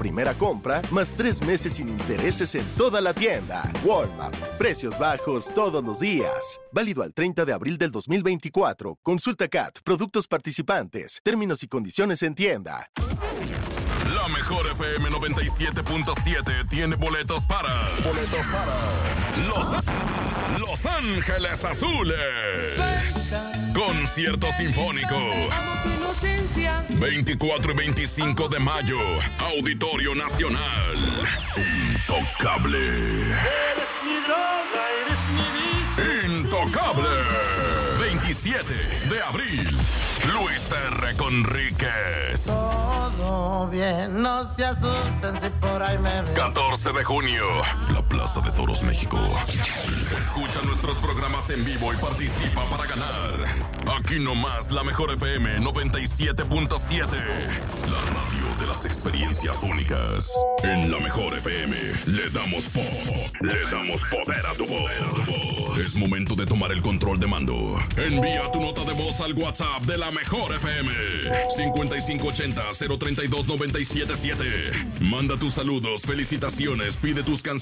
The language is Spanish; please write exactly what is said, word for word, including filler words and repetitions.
primera compra, más tres meses sin intereses en toda la tienda. Walmart. Precios bajos todos los días. Válido al treinta de abril del dos mil veinticuatro. Consulta C A T, productos participantes, términos y condiciones en tienda. La mejor F M noventa y siete punto siete tiene boletos para... Boletos para... Los, Los Ángeles Azules. Concierto sinfónico. veinticuatro y veinticinco de mayo. Auditorio Nacional. Intocable. Eres mi droga, eres mi vicio. Intocable. veintisiete de abril. Luis R. Conríquez. Todo bien, no se asusten si por ahí me ven. catorce de junio, la Plaza de Toros, México. Escucha nuestros programas en vivo y participa para ganar. Aquí nomás, la mejor F M noventa y siete punto siete. La radio de las experiencias únicas. En la mejor F M le damos po, le damos poder a tu voz. Es momento de tomar el control de mando. Envía tu nota de voz al WhatsApp de la mejor F M cincuenta y cinco ochenta, cero treinta y dos, noventa y siete siete. Manda tus saludos, felicitaciones, pide tus canciones